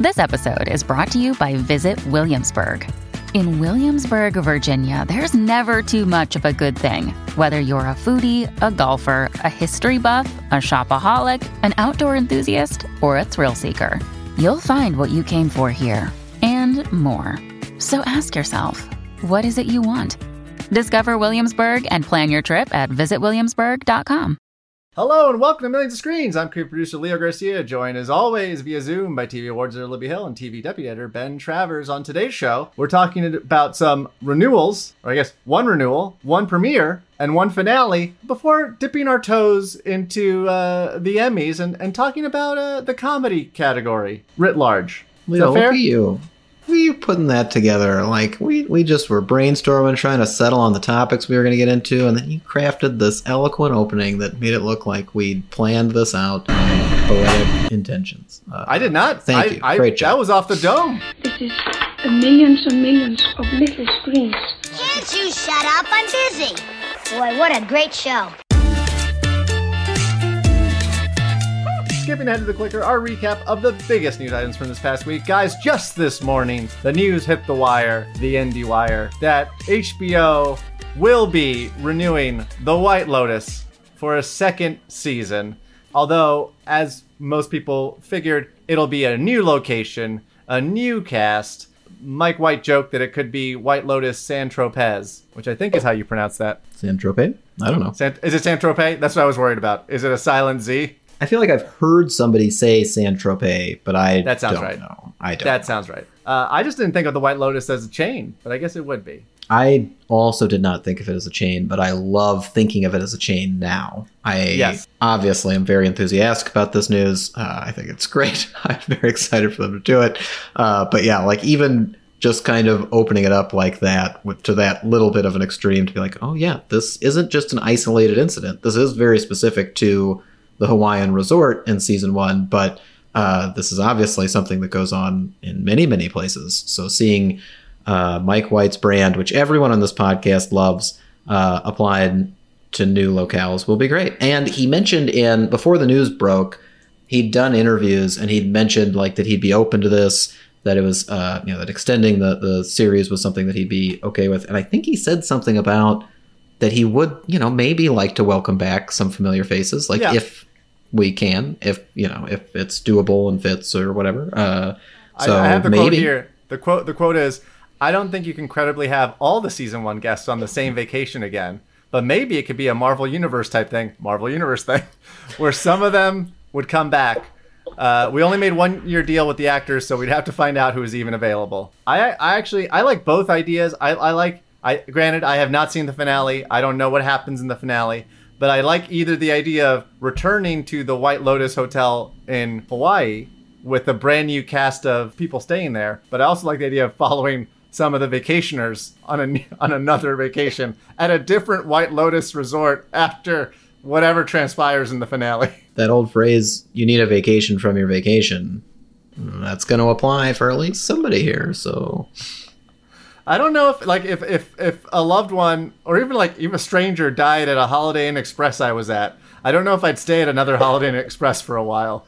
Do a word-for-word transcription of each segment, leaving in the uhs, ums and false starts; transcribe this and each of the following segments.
This episode is brought to you by Visit Williamsburg. In Williamsburg, Virginia, there's never too much of a good thing. Whether you're a foodie, a golfer, a history buff, a shopaholic, an outdoor enthusiast, or a thrill seeker, you'll find what you came for here and more. So ask yourself, what is it you want? Discover Williamsburg and plan your trip at visit williamsburg dot com. Hello and welcome to Millions of Screens. I'm creative producer Leo Garcia, joined as always via Zoom by T V awards editor Libby Hill and T V deputy editor Ben Travers. On today's show, we're talking about some renewals, or I guess one renewal, one premiere, and one finale, before dipping our toes into uh, the Emmys and, and talking about uh, the comedy category writ large. Is Leo, that fair? Look at you. We putting that together. Like, we, we just were brainstorming, trying to settle on the topics we were going to get into, and then you crafted this eloquent opening that made it look like we'd planned this out with poetic intentions. Uh, I did not. Thank I, you. I, Great job. That was off the dome. This is a millions and millions of little screens. Can't you shut up? I'm busy. Boy, what a great show. Skipping ahead to the clicker, our recap of the biggest news items from this past week. Guys, just this morning, the news hit the wire, the IndieWire, that H B O will be renewing The White Lotus for a second season. Although, as most people figured, it'll be a new location, a new cast. Mike White joked that it could be White Lotus Saint-Tropez, which I think is how you pronounce that. Saint-Tropez? I don't know. Sant- is it Saint-Tropez? That's what I was worried about. Is it a silent Z? I feel like I've heard somebody say Saint-Tropez, but I That sounds don't right. know. I don't That know. sounds right. Uh, I just didn't think of the White Lotus as a chain, but I guess it would be. I also did not think of it as a chain, but I love thinking of it as a chain now. I Yes. obviously am very enthusiastic about this news. Uh, I think it's great. I'm very excited for them to do it. Uh, but yeah, like even just kind of opening it up like that with, to that little bit of an extreme to be like, oh yeah, this isn't just an isolated incident. This is very specific to the Hawaiian resort in season one, but uh, this is obviously something that goes on in many, many places. So seeing uh, Mike White's brand, which everyone on this podcast loves, uh, applied to new locales will be great. And he mentioned in, before the news broke, he'd done interviews and he'd mentioned like that he'd be open to this, that it was, uh, you know, that extending the, the series was something that he'd be okay with. And I think he said something about that he would, you know, maybe like to welcome back some familiar faces, like Yeah. if we can, if, you know, if it's doable and fits or whatever. Uh, so I, I have the maybe. quote here. The quote, the quote is, I don't think you can credibly have all the season one guests on the same vacation again, but maybe it could be a Marvel Universe type thing, Marvel Universe thing, where some of them would come back. Uh, we only made one year deal with the actors, so we'd have to find out who is even available. I, I actually, I like both ideas. I, I like, I granted, I have not seen the finale. I don't know what happens in the finale. But I like either the idea of returning to the White Lotus Hotel in Hawaii with a brand new cast of people staying there. But I also like the idea of following some of the vacationers on a, on another vacation at a different White Lotus resort after whatever transpires in the finale. That old phrase, you need a vacation from your vacation, that's going to apply for at least somebody here. So I don't know if like if, if if a loved one or even like even a stranger died at a Holiday Inn Express I was at. I don't know if I'd stay at another Holiday Inn Express for a while.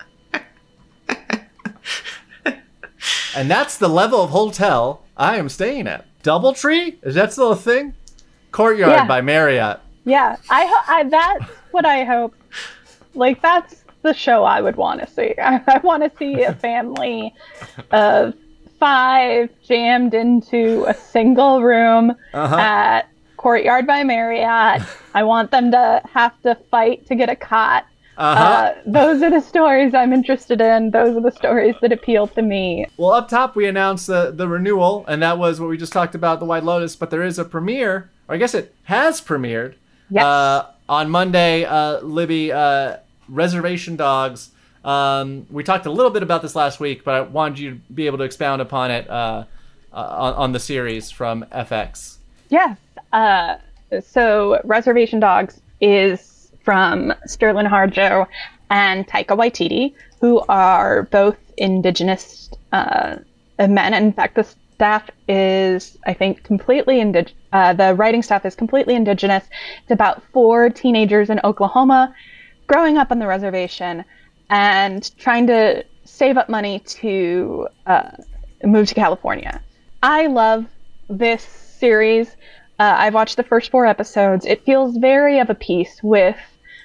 And that's the level of hotel I am staying at. Doubletree? Is that still a thing? Courtyard Yeah. by Marriott. Yeah, I, ho- I that's what I hope. Like, that's the show I would want to see. I, I want to see a family of five jammed into a single room Uh-huh. at Courtyard by Marriott. I want them to have to fight to get a cot. Uh-huh. Uh, those are the stories I'm interested in. Those are the stories that appeal to me. Well, up top we announced the, the renewal, and that was what we just talked about, the White Lotus, but there is a premiere, or I guess it has premiered. Yes. Uh, on Monday, uh, Libby, uh, Reservation Dogs. Um, we talked a little bit about this last week, but I wanted you to be able to expound upon it uh, uh, on, on the series from F X. Yes. Uh, so Reservation Dogs is from Sterling Harjo and Taika Waititi, who are both Indigenous uh, men. In fact, the staff is, I think, completely indig- uh, the writing staff is completely Indigenous. It's about four teenagers in Oklahoma growing up on the reservation and trying to save up money to uh, move to California. I love this series. Uh, I've watched the first four episodes. It feels very of a piece with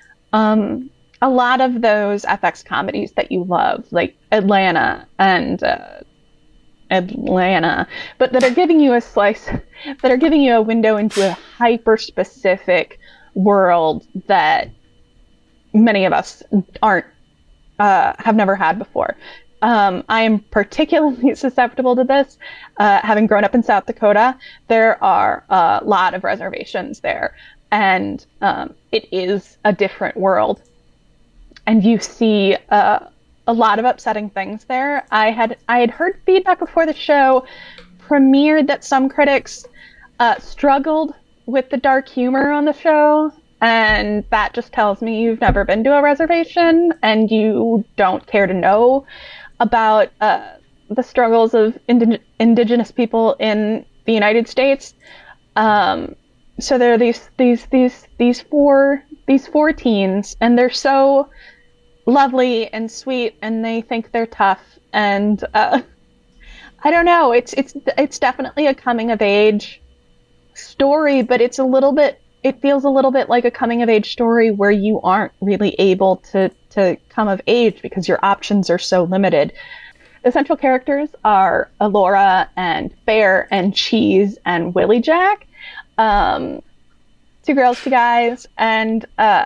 um, a lot of those F X comedies that you love, like Atlanta and uh, Atlanta, but that are giving you a slice, that are giving you a window into a hyper-specific world that many of us aren't, uh, have never had before. Um, I am particularly susceptible to this. Uh, having grown up in South Dakota, there are a lot of reservations there, and um, it is a different world. And you see uh, a lot of upsetting things there. I had I had heard feedback before the show premiered that some critics uh, struggled with the dark humor on the show, and that just tells me you've never been to a reservation and you don't care to know about uh, the struggles of indig- indigenous people in the United States. Um, so there are these these these these four these four teens, and they're so lovely and sweet, and they think they're tough. And uh, I don't know. It's it's it's definitely a coming of age story, but it's a little bit. It feels a little bit like a coming of age story where you aren't really able to to come of age because your options are so limited. The central characters are Alora and Fair and Cheese and Willie Jack, um, two girls, two guys, and uh,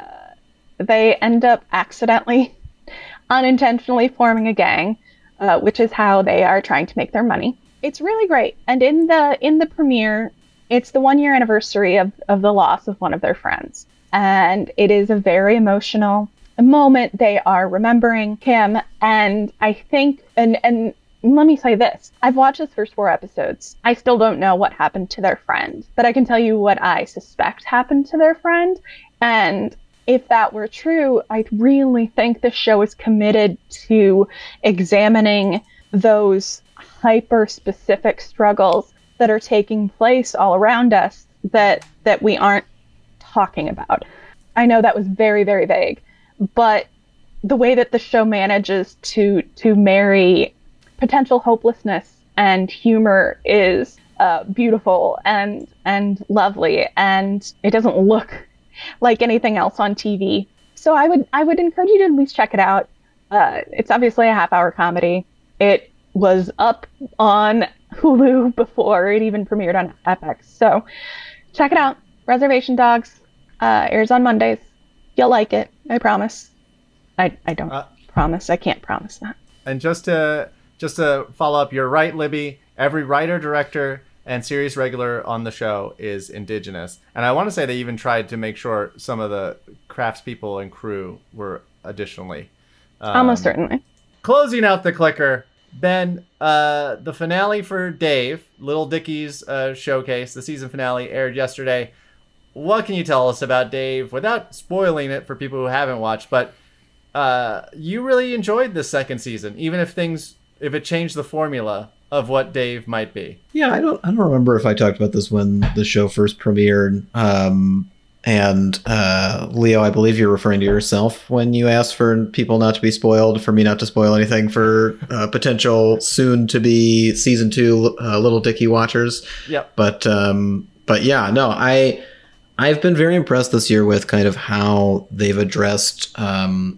they end up accidentally, unintentionally forming a gang, uh, which is how they are trying to make their money. It's really great, and in the in the premiere, it's the one year anniversary of, of the loss of one of their friends, and it is a very emotional moment. They are remembering him, and I think, and and let me say this, I've watched the first four episodes. I still don't know what happened to their friend, but I can tell you what I suspect happened to their friend, and if that were true, I really think the show is committed to examining those hyper-specific struggles that are taking place all around us that that we aren't talking about. I know that was very, very vague, but the way that the show manages to to marry potential hopelessness and humor is uh, beautiful and and lovely, and it doesn't look like anything else on T V. So I would I would encourage you to at least check it out. Uh, it's obviously a half-hour comedy. It was up on Hulu before it even premiered on F X. So check it out. Reservation Dogs uh, airs on Mondays. You'll like it. I promise. I, I don't uh, promise. I can't promise that. And just to just to follow up, you're right, Libby. Every writer, director, and series regular on the show is Indigenous. And I want to say they even tried to make sure some of the craftspeople and crew were additionally. Um, Almost certainly. Closing out the clicker, Ben, uh, the finale for Dave, Little Dickie's uh, showcase, the season finale aired yesterday. What can you tell us about Dave without spoiling it for people who haven't watched? But uh, you really enjoyed this second season, even if things, if it changed the formula of what Dave might be. Yeah, I don't, I don't remember if I talked about this when the show first premiered. Um, and uh, Leo, I believe you're referring to yourself when you asked for people not to be spoiled, for me not to spoil anything for uh, potential soon-to-be season two uh, Little Dickie watchers. Yep. But um, but yeah, no, I I've been very impressed this year with kind of how they've addressed um,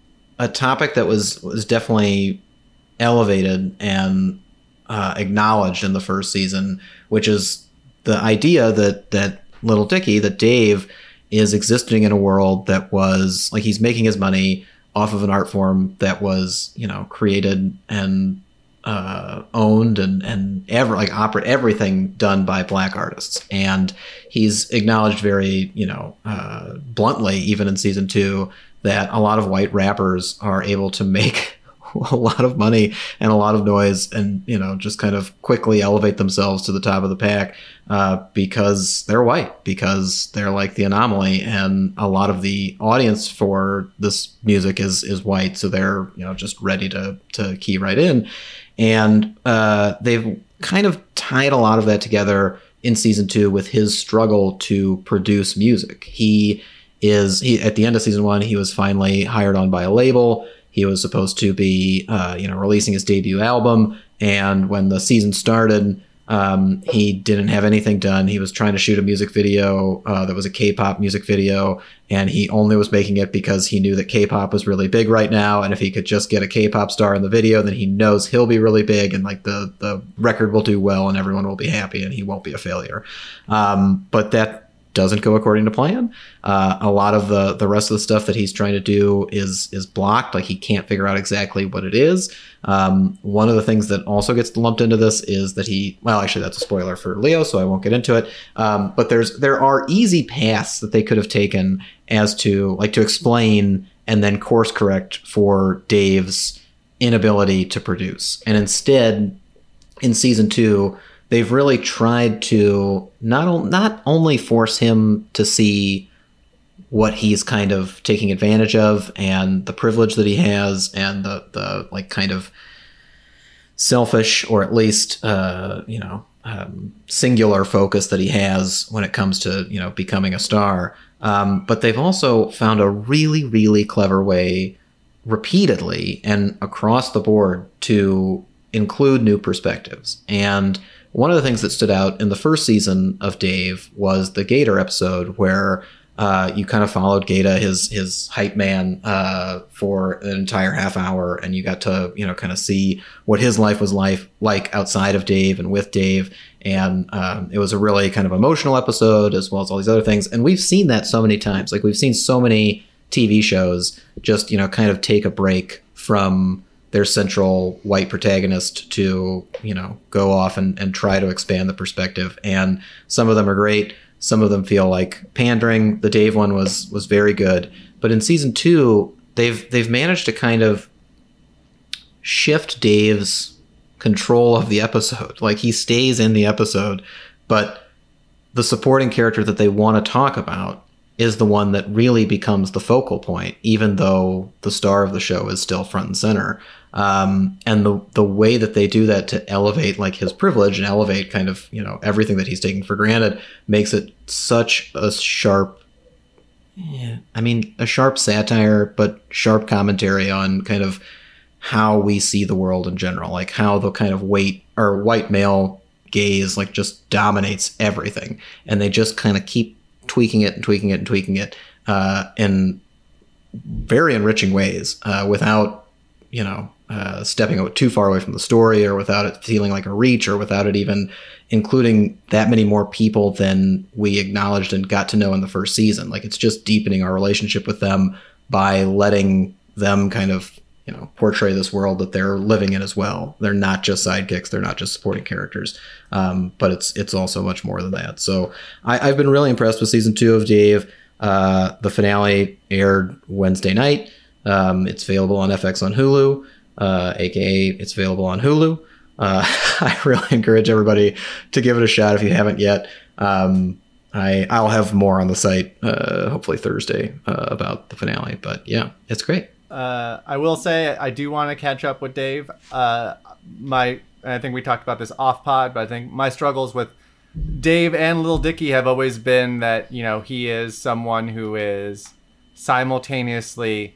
a topic that was was definitely elevated and uh, acknowledged in the first season, which is the idea that that. Little Dickie, that Dave is existing in a world that was like he's making his money off of an art form that was, you know, created and uh, owned and and ever like operate everything done by black artists. And he's acknowledged very, you know, uh, bluntly, even in season two, that a lot of white rappers are able to make a lot of money and a lot of noise and, you know, just kind of quickly elevate themselves to the top of the pack uh, because they're white, because they're like the anomaly. And a lot of the audience for this music is is white. So they're, you know, just ready to, to key right in. And uh, they've kind of tied a lot of that together in season two with his struggle to produce music. He is he at the end of season one, he was finally hired on by a label. He was supposed to be, uh, you know, releasing his debut album. And when the season started, um, he didn't have anything done. He was trying to shoot a music video uh, that was a K-pop music video. And he only was making it because he knew that K-pop was really big right now. And if he could just get a K-pop star in the video, then he knows he'll be really big. And like the, the record will do well and everyone will be happy and he won't be a failure. Um, but that doesn't go according to plan. Uh, a lot of the the rest of the stuff that he's trying to do is is blocked. Like he can't figure out exactly what it is. Um, one of the things that also gets lumped into this is that he, well, actually that's a spoiler for Leo, so I won't get into it. Um, but there's there are easy paths that they could have taken as to like to explain and then course correct for Dave's inability to produce. And instead, in season two, they've really tried to not, not only force him to see what he's kind of taking advantage of and the privilege that he has and the, the like kind of selfish or at least, uh, you know, um, singular focus that he has when it comes to, you know, becoming a star. Um, but they've also found a really, really clever way repeatedly and across the board to include new perspectives. And one of the things that stood out in the first season of Dave was the Gator episode where uh, you kind of followed Gator, his his hype man, uh, for an entire half hour, and you got to, you know, kind of see what his life was life like outside of Dave and with Dave. And um, it was a really kind of emotional episode as well as all these other things. And we've seen that so many times. Like we've seen so many T V shows just, you know, kind of take a break from their central white protagonist to, you know, go off and, and try to expand the perspective. And some of them are great. Some of them feel like pandering. The Dave one was was very good. But in season two, they've they've managed to kind of shift Dave's control of the episode. Like he stays in the episode, but the supporting character that they want to talk about is the one that really becomes the focal point, even though the star of the show is still front and center. Um, and the the way that they do that to elevate like his privilege and elevate kind of, you know, everything that he's taking for granted makes it such a sharp, yeah, I mean, a sharp satire, but sharp commentary on kind of how we see the world in general, like how the kind of white or white male gaze like just dominates everything. And they just kind of keep tweaking it and tweaking it and tweaking it uh, in very enriching ways uh, without, you know, uh, stepping too far away from the story or without it feeling like a reach or without it even including that many more people than we acknowledged and got to know in the first season. Like it's just deepening our relationship with them by letting them kind of, you know, portray this world that they're living in as well. They're not just sidekicks. They're not just supporting characters. Um, but it's it's also much more than that. So I, I've been really impressed with season two of Dave. Uh, the finale aired Wednesday night. Um, it's available on F X on Hulu, uh, aka it's available on Hulu. Uh, I really encourage everybody to give it a shot if you haven't yet. Um, I, I'll have more on the site, uh, hopefully Thursday, uh, about the finale. But yeah, it's great. Uh, I will say I do want to catch up with Dave. Uh, my, I think we talked about this off pod, but I think my struggles with Dave and Lil Dicky have always been that, you know, he is someone who is simultaneously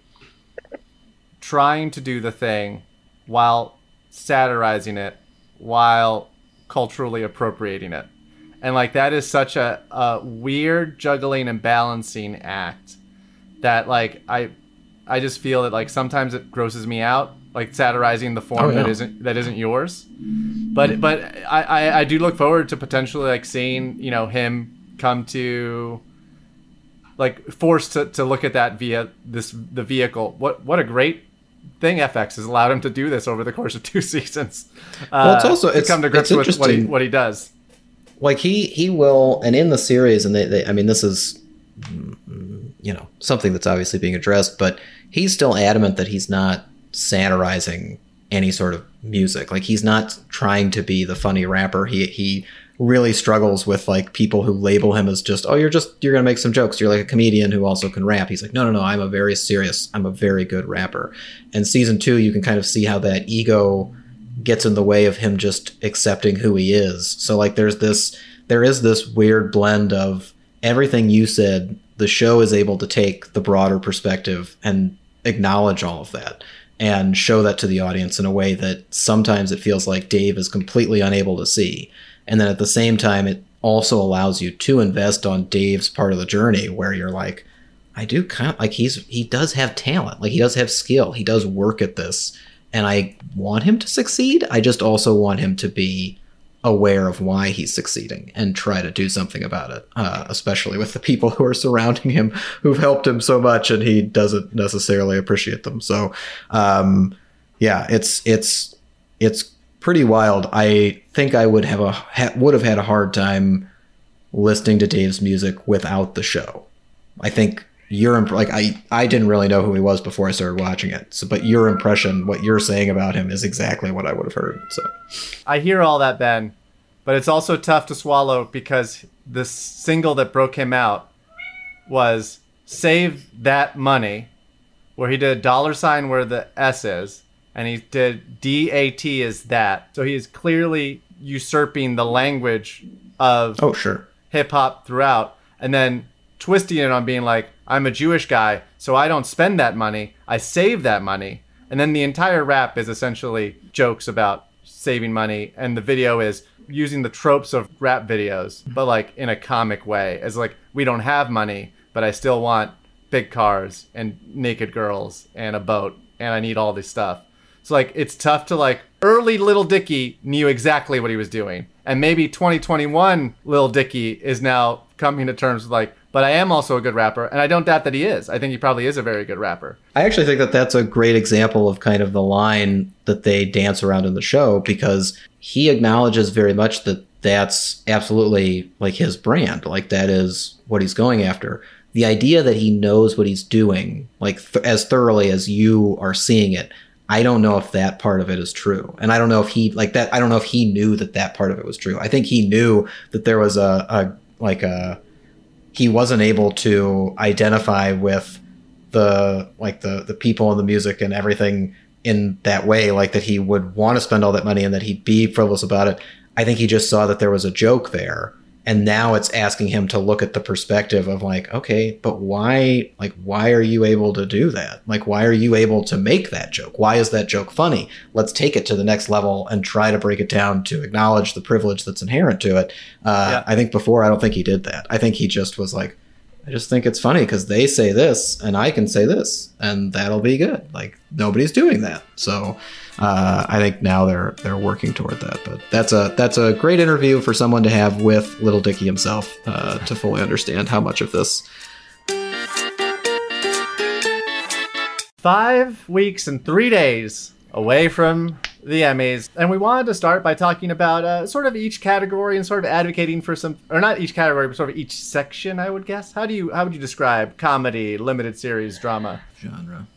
trying to do the thing while satirizing it, while culturally appropriating it. And like that is such a, a weird juggling and balancing act that like I I just feel that like sometimes it grosses me out, like satirizing the form oh, yeah. that isn't that isn't yours. But but I, I, I do look forward to potentially like seeing, you know, him come to like forced to, to look at that via this the vehicle. What what a great thing F X has allowed him to do this over the course of two seasons. Uh, well, it's also to it's, come to grips with what he what he does. Like he he will, and in the series, and they, they I mean this is, you know, something that's obviously being addressed, but he's still adamant that he's not satirizing any sort of music. Like he's not trying to be the funny rapper. He he really struggles with like people who label him as just, oh, you're just you're gonna make some jokes. You're like a comedian who also can rap. He's like, no, no, no. I'm a very serious. I'm a very good rapper. And season two, you can kind of see how that ego gets in the way of him just accepting who he is. So like there's this there is this weird blend of everything you said. The show is able to take the broader perspective and acknowledge all of that. and show that to the audience in a way that sometimes it feels like Dave is completely unable to see. And then at the same time, it also allows you to invest on Dave's part of the journey where you're like, I do kind of like he's, he does have talent. Like he does have skill. He does work at this. And I want him to succeed. I just also want him to be aware of why he's succeeding and try to do something about it, uh, especially with the people who are surrounding him who've helped him so much and he doesn't necessarily appreciate them. So, um, yeah, it's, it's, it's pretty wild. I think I would have a, ha- would have had a hard time listening to Dave's music without the show. I think your, imp- like, I, I didn't really know who he was before I started watching it. So, but your impression, what you're saying about him is exactly what I would have heard. So I hear all that, Ben, but it's also tough to swallow because the single that broke him out was Save That Money, where he did a dollar sign where the S is, and he did D A T as that. So he is clearly usurping the language of oh, sure. hip hop throughout, and then twisting it on being like, I'm a Jewish guy, so I don't spend that money. I save that money. And then the entire rap is essentially jokes about saving money. And the video is using the tropes of rap videos, but like in a comic way. As like, we don't have money, but I still want big cars and naked girls and a boat. And I need all this stuff. So like, it's tough to like, early Lil Dicky knew exactly what he was doing. And maybe twenty twenty-one Lil Dicky is now coming to terms with like, but I am also a good rapper, and I don't doubt that he is. I think he probably is a very good rapper. I actually think that that's a great example of kind of the line that they dance around in the show, because he acknowledges very much that that's absolutely like his brand. Like that is what he's going after. The idea that he knows what he's doing, like th- as thoroughly as you are seeing it, I don't know if that part of it is true. And I don't know if he like that. I don't know if he knew that that part of it was true. I think he knew that there was a, a like a, he wasn't able to identify with the like the the people and the music and everything in that way, like that he would want to spend all that money and that he'd be frivolous about it. I think he just saw that there was a joke there, and now it's asking him to look at the perspective of like, okay, but why, like, why are you able to do that? Like, why are you able to make that joke? Why is that joke funny? Let's take it to the next level and try to break it down to acknowledge the privilege that's inherent to it. Uh, yeah. I think before, I don't think he did that. I think he just was like, I just think it's funny because they say this and I can say this and that'll be good. Like nobody's doing that. So uh, I think now they're they're working toward that. But that's a that's a great interview for someone to have with Lil Dicky himself uh, to fully understand how much of this. Five weeks and three days away from the Emmys, and we wanted to start by talking about uh, sort of each category and sort of advocating for some, or not each category, but sort of each section, I would guess. How do you, how would you describe comedy, limited series, drama? Genre.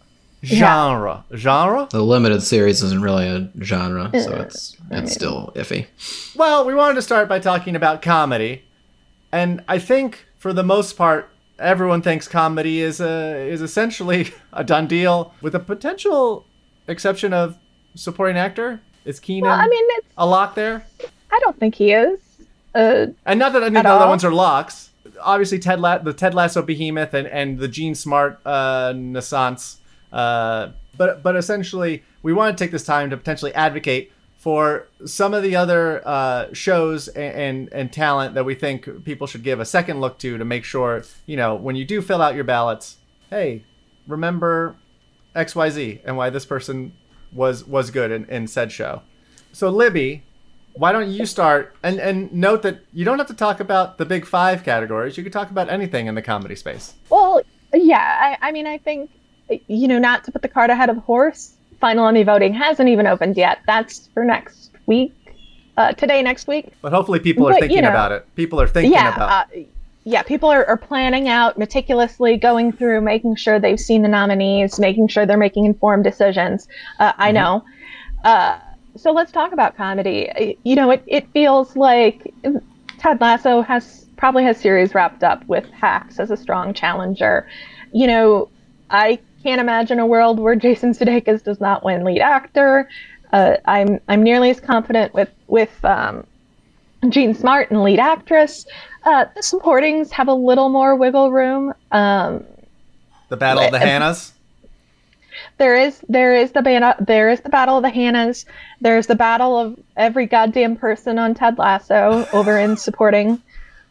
Genre. Yeah. Genre? The limited series isn't really a genre, so it's it's still iffy. Well, we wanted to start by talking about comedy, and I think for the most part, everyone thinks comedy is a, is essentially a done deal, with a potential exception of supporting actor. Is Keenan well, I mean, it's, a lock there? I don't think he is. Uh, and not that any of the other ones are locks. Obviously, Ted La- the Ted Lasso behemoth and, and the Gene Smart uh, naissance. Uh, but but essentially, we want to take this time to potentially advocate for some of the other uh, shows and, and and talent that we think people should give a second look to to make sure, you know, when you do fill out your ballots, hey, remember X Y Z and why this person was was good in, in said show. So Libby, why don't you start and, and note that you don't have to talk about the big five categories. You could talk about anything in the comedy space. Well, yeah, I, I mean, I think, you know, not to put the cart ahead of the horse, final Emmy voting hasn't even opened yet. That's for next week, uh, today, next week. But hopefully people are but, thinking you know, about it. People are thinking yeah, about it. Uh, Yeah, people are, are planning out meticulously, going through, making sure they've seen the nominees, making sure they're making informed decisions. Uh, I mm-hmm. know. Uh, so let's talk about comedy. You know, it, it feels like Ted Lasso has probably has series wrapped up with Hacks as a strong challenger. You know, I can't imagine a world where Jason Sudeikis does not win lead actor. Uh, I'm I'm nearly as confident with with um, Gene Smart and lead actress. Uh, the supportings have a little more wiggle room. Um, the Battle of the Hannahs? There is there is the ban- there is the battle of the Hannahs. There's the battle of every goddamn person on Ted Lasso over in supporting.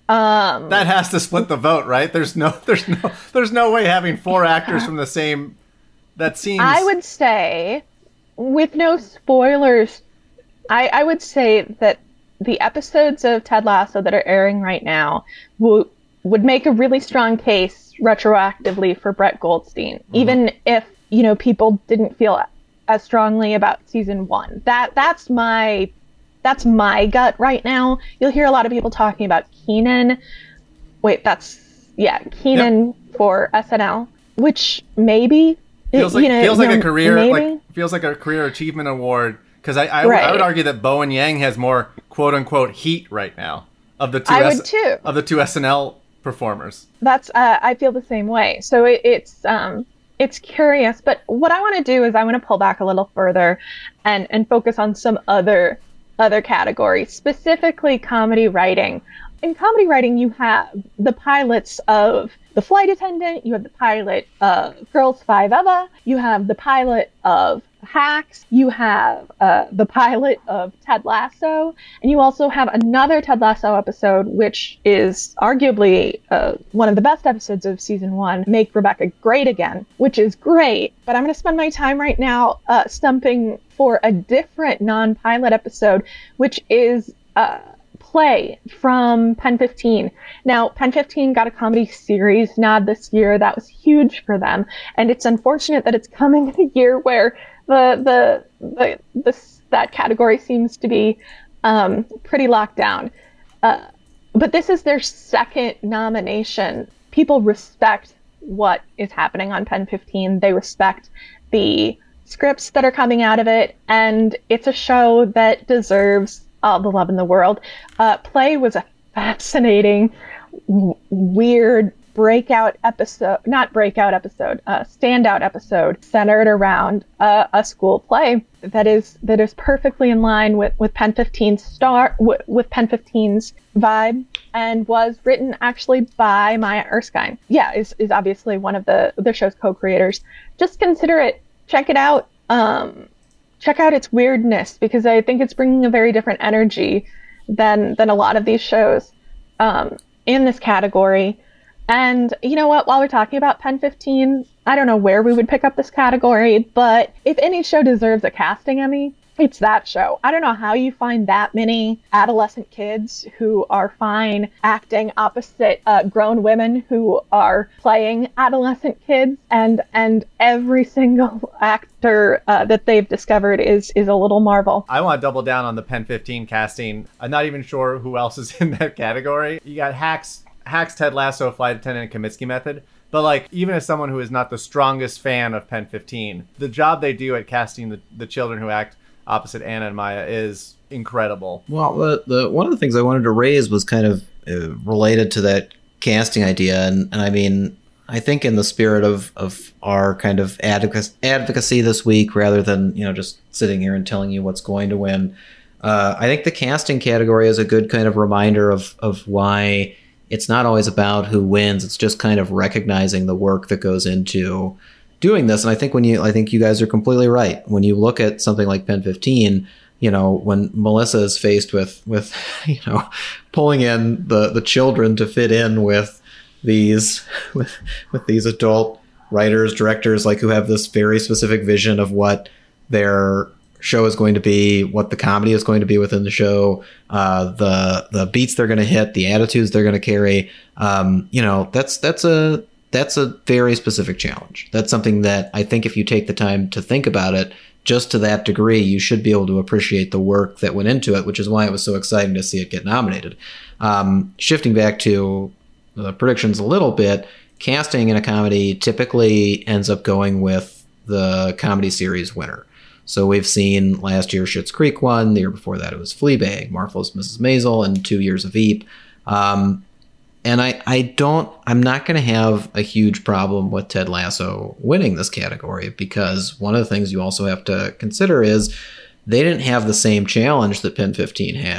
Um, that has to split the vote, right? There's no there's no there's no way having four actors from the same. That seems. I would say, with no spoilers, I, I would say that the episodes of Ted Lasso that are airing right now will, would make a really strong case retroactively for Brett Goldstein, mm-hmm. even if, you know, people didn't feel as strongly about season one. That that's my that's my gut right now. You'll hear a lot of people talking about Kenan. Wait, that's yeah, Kenan yep. for S N L, which maybe feels like you know, feels like you know, a career maybe. like feels like a career achievement award. Because I, I, right. I would argue that Bowen Yang has more "quote unquote" heat right now of the two I S- would too. of the two S N L performers. That's uh, I feel the same way. So it, it's um it's curious, but what I want to do is I want to pull back a little further, and and focus on some other other categories, specifically comedy writing. In comedy writing, you have the pilots of The Flight Attendant, you have the pilot of Girls Five Eva, you have the pilot of Hacks, you have uh, the pilot of Ted Lasso, and you also have another Ted Lasso episode, which is arguably uh, one of the best episodes of season one, Make Rebecca Great Again, which is great. But I'm going to spend my time right now uh, stumping for a different non-pilot episode, which is uh, Play from Pen fifteen. Now, Pen fifteen got a comedy series nod this year. That was huge for them. And it's unfortunate that it's coming in a year where the the the, the that category seems to be um, pretty locked down. Uh, but this is their second nomination. People respect what is happening on Pen fifteen. They respect the scripts that are coming out of it. And it's a show that deserves all the love in the world. Uh, Play was a fascinating, w- weird breakout episode, not breakout episode, uh, standout episode centered around uh, a school play that is that is perfectly in line with with Pen fifteen's star w- with Pen fifteen's vibe, and was written actually by Maya Erskine. Yeah, is is obviously one of the the show's co-creators. Just consider it, check it out. Um, check out its weirdness, because I think it's bringing a very different energy than than a lot of these shows um, in this category. And you know what? While we're talking about Pen fifteen, I don't know where we would pick up this category, but if any show deserves a casting Emmy, it's that show. I don't know how you find that many adolescent kids who are fine acting opposite uh, grown women who are playing adolescent kids, and and every single actor uh, that they've discovered is is a little marvel. I want to double down on the Pen fifteen casting. I'm not even sure who else is in that category. You got Hacks, Hacks, Ted Lasso, Flight Attendant, and Kominsky Method. But like, even as someone who is not the strongest fan of Pen fifteen, the job they do at casting the, the children who act opposite Anna and Maya is incredible. Well, the, the one of the things I wanted to raise was kind of uh, related to that casting idea, and, and I mean, I think in the spirit of, of our kind of advocacy, advocacy this week, rather than, you know, just sitting here and telling you what's going to win, uh, I think the casting category is a good kind of reminder of of why it's not always about who wins. It's just kind of recognizing the work that goes into doing this. And I think when you, I think you guys are completely right. When you look at something like Pen fifteen, you know, when Melissa is faced with, with, you know, pulling in the, the children to fit in with these, with, with these adult writers, directors, like who have this very specific vision of what their show is going to be, what the comedy is going to be within the show, uh, the, the beats they're going to hit, the attitudes they're going to carry. Um, you know, that's, that's a, That's a very specific challenge. That's something that I think if you take the time to think about it, just to that degree, you should be able to appreciate the work that went into it, which is why it was so exciting to see it get nominated. Um, shifting back to the predictions a little bit, casting in a comedy typically ends up going with the comedy series winner. So we've seen last year Schitt's Creek won, the year before that it was Fleabag, Marvelous Missus Maisel, and two years of Veep. Um, And I, I don't, I'm not going to have a huge problem with Ted Lasso winning this category, because one of the things you also have to consider is they didn't have the same challenge that Pen fifteen had.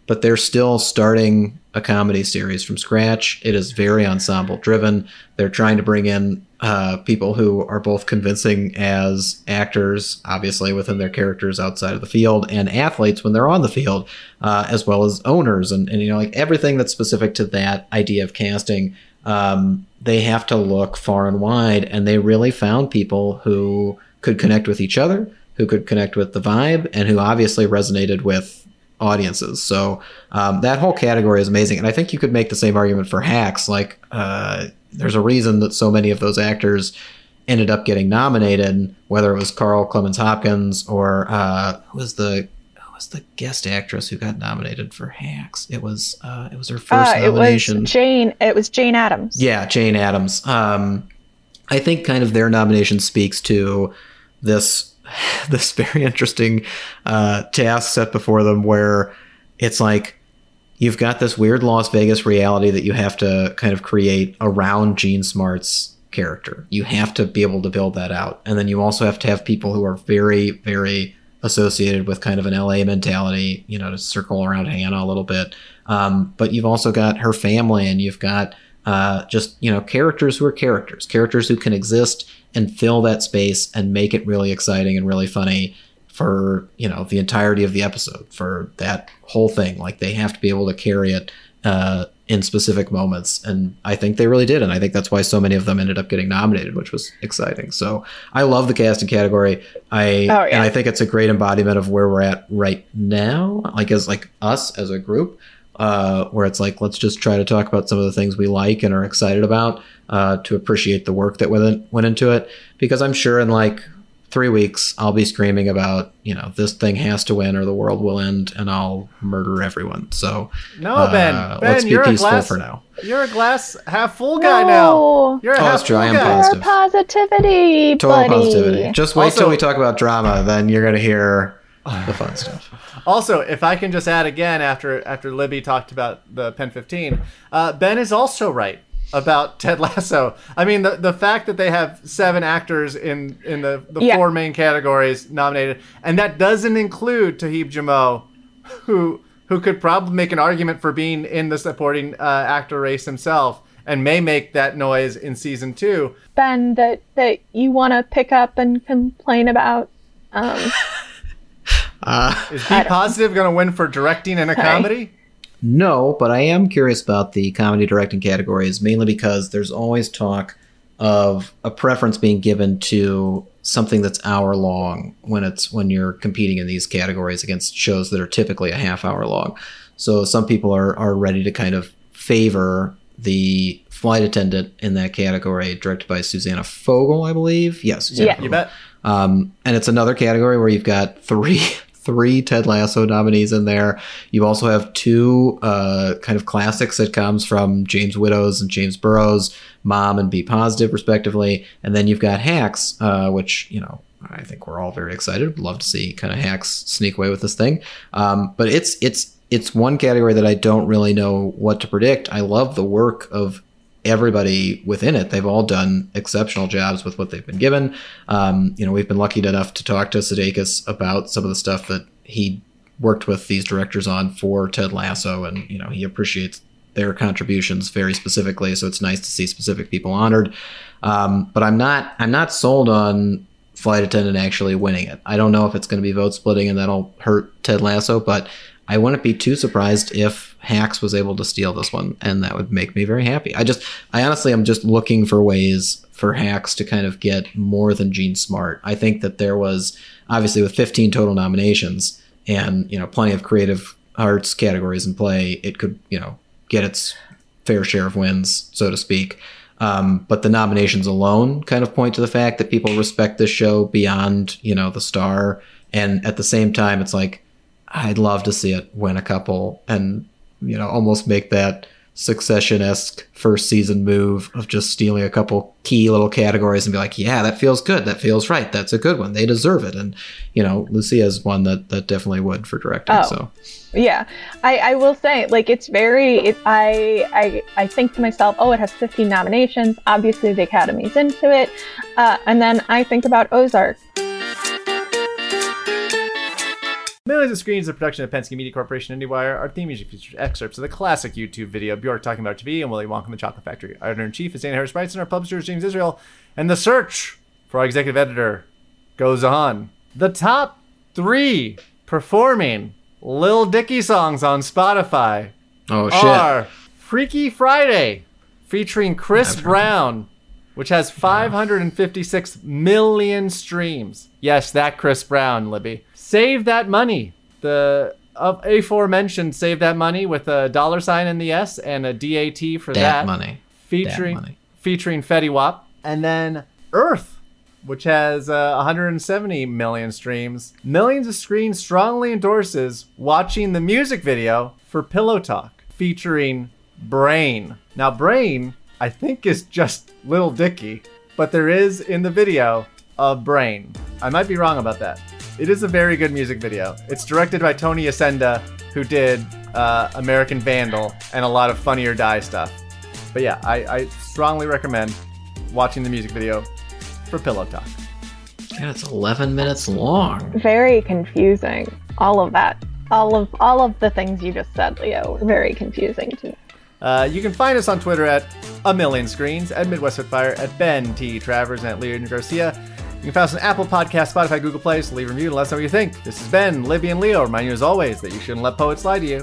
but they're still starting a comedy series from scratch. It is very ensemble driven. They're trying to bring in uh, people who are both convincing as actors, obviously within their characters outside of the field, and athletes when they're on the field, uh, as well as owners, and, and you know, like everything that's specific to that idea of casting. Um, they have to look far and wide, and they really found people who could connect with each other, who could connect with the vibe, and who obviously resonated with audiences. So um, that whole category is amazing. And I think you could make the same argument for Hacks. Like, uh, there's a reason that so many of those actors ended up getting nominated, whether it was Carl Clemens Hopkins or uh, who was the who was the guest actress who got nominated for Hacks? It was uh, it was her first uh, nomination. It was Jane. It was Jane Addams. Yeah, Jane Addams. Um, I think kind of their nomination speaks to this this very interesting uh, task set before them, where it's like you've got this weird Las Vegas reality that you have to kind of create around Jean Smart's character. You have to be able to build that out. And then you also have to have people who are very, very associated with kind of an L A mentality, you know, to circle around Hannah a little bit. Um, but you've also got her family, and you've got uh, just, you know, characters who are characters, characters who can exist and fill that space and make it really exciting and really funny for, you know, the entirety of the episode, for that whole thing. Like, they have to be able to carry it uh, in specific moments. And I think they really did. And I think that's why so many of them ended up getting nominated, which was exciting. So I love the casting category. I, oh, yeah. And I think it's a great embodiment of where we're at right now, like as like us as a group, uh, where it's like, let's just try to talk about some of the things we like and are excited about, uh, to appreciate the work that went, went into it. Because I'm sure in like three weeks, I'll be screaming about, you know, this thing has to win or the world will end, and I'll murder everyone. So no, uh, Ben, Ben, let's be you're peaceful a glass, for now. You're a glass half full guy No. now. You're a Oh, half that's true. full I am guy. positive. Positivity, Total buddy. positivity. Just wait Also- till we talk about drama, then you're going to hear the fun stuff. Also, if I can just add again, after after Libby talked about the Pen fifteen, uh, Ben is also right about Ted Lasso. I mean, the the fact that they have seven actors in, in the, the Yeah. four main categories nominated, and that doesn't include Tahib Jamoh, who who could probably make an argument for being in the supporting uh, actor race himself, and may make that noise in season two. Ben, that that you want to pick up and complain about. Um, Uh, Is Be Positive going to win for directing in a Sorry. comedy? No, but I am curious about the comedy directing categories, mainly because there's always talk of a preference being given to something that's hour long when it's when you're competing in these categories against shows that are typically a half hour long. So some people are, are ready to kind of favor the Flight Attendant in that category, directed by Susanna Fogel, I believe. Yes, Susanna Yeah. Fogel. You bet. Um, and it's another category where you've got three three Ted Lasso nominees in there. You also have two uh, kind of classic sitcoms from James Widows and James Burrows, Mom and Be Positive, respectively. And then you've got Hacks, uh, which, you know, I think we're all very excited. Would love to see kind of Hacks sneak away with this thing. Um, but it's it's it's one category that I don't really know what to predict. I love the work of everybody within it. They've all done exceptional jobs with what they've been given. Um, you know, we've been lucky enough to talk to Sudeikis about some of the stuff that he worked with these directors on for Ted Lasso, and you know, he appreciates their contributions very specifically. So it's nice to see specific people honored. Um, but I'm not I'm not sold on Flight Attendant actually winning it. I don't know if it's going to be vote splitting and that'll hurt Ted Lasso, but I wouldn't be too surprised if Hacks was able to steal this one, and that would make me very happy. I just, I honestly am just looking for ways for Hacks to kind of get more than Jean Smart. I think that there was, obviously with fifteen total nominations and, you know, plenty of creative arts categories in play, it could, you know, get its fair share of wins, so to speak. Um, but the nominations alone kind of point to the fact that people respect this show beyond, you know, the star. And at the same time, it's like, I'd love to see it win a couple and, you know, almost make that Succession-esque first season move of just stealing a couple key little categories and be like, yeah, that feels good. That feels right. That's a good one. They deserve it. And, you know, Lucia is one that, that definitely would for directing. Oh. So, yeah, I, I will say, like, it's very, it, I, I, I think to myself, oh, it has fifteen nominations. Obviously, the Academy's into it. Uh, and then I think about Ozark. Millions of Screens is a production of Penske Media Corporation and IndieWire. Our theme music features excerpts of the classic YouTube video Bjork talking about T V and Willy Wonka and the Chocolate Factory. Our editor-in-chief is Dana Harris-Bryson. Our publisher is James Israel. And the search for our executive editor goes on. The top three performing Lil Dicky songs on Spotify Oh, shit. are Freaky Friday, featuring Chris That's Brown, right. which has five hundred fifty-six million streams. Yes, that Chris Brown, Libby. Save That Money, the of aforementioned Save That Money with a dollar sign in the S and a D A T for that, that. money. Featuring, that money. featuring Fetty Wap. And then Earth, which has uh, one hundred seventy million streams. Millions of Screens strongly endorses watching the music video for Pillow Talk, featuring Brain. Now, Brain, I think, is just Lil Dicky, but there is in the video a Brain. I might be wrong about that. It is a very good music video. It's directed by Tony Ascenda, who did uh, American Vandal and a lot of Funny or Die stuff. But yeah, I, I strongly recommend watching the music video for Pillow Talk. Yeah, it's eleven minutes long. Very confusing. All of that. All of all of the things you just said, Leo, very confusing to me. Uh, you can find us on Twitter at A Million Screens, at Midwest Spitfire, at Ben T. Travers, and at Leon Garcia. You can find us on Apple Podcasts, Spotify, Google Play, so leave a review and let us know what you think. This has been Libby and Leo. Remind you as always that you shouldn't let poets lie to you.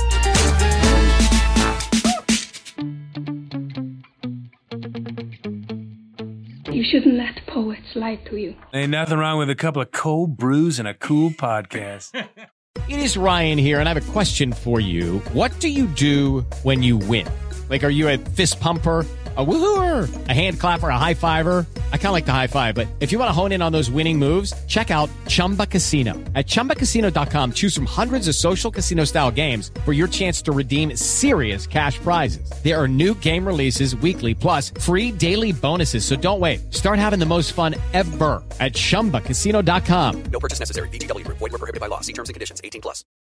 You shouldn't let poets lie to you. Ain't nothing wrong with a couple of cold brews and a cool podcast. It is Ryan here, and I have a question for you. What do you do when you win? Like, are you a fist pumper, a woohooer, a hand clapper, a high fiver? I kind of like the high five, but if you want to hone in on those winning moves, check out Chumba Casino. At chumba casino dot com, choose from hundreds of social casino style games for your chance to redeem serious cash prizes. There are new game releases weekly, plus free daily bonuses. So don't wait. Start having the most fun ever at chumba casino dot com. No purchase necessary. V G W Group. Void where prohibited by law. See terms and conditions. eighteen plus.